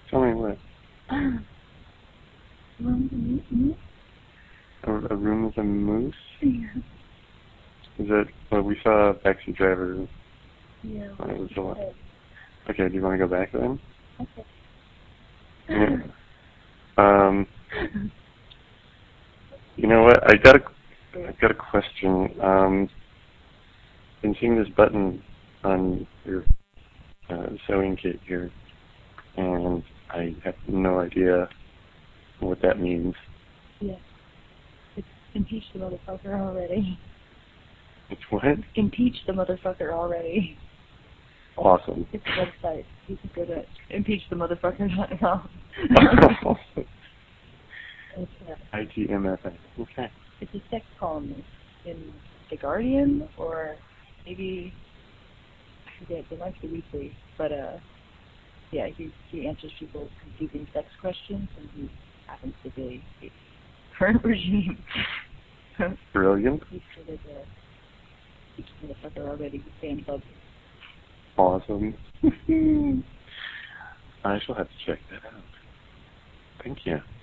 Tell me what. A room with a moose? Yeah. Is that what we saw? Backseat Driver. Yeah. When it was a lot. Okay, do you want to go back then? Okay. Yeah. You know what? I got a question. Been seeing this button on your sewing kit here, and I have no idea what that means. Yeah. It's impeach the motherfucker already. It's what? Impeach the motherfucker already. Awesome. It's a website. You can go to impeachthemotherfucker.com. ITMFA. Okay. It's a sex columnist in The Guardian, or maybe, I forget, it might be weekly, but yeah, he answers people's confusing sex questions, and he happens to be the current regime. Brilliant. He's sort of the motherfucker already fan club. Awesome. I shall have to check that out. Thank you.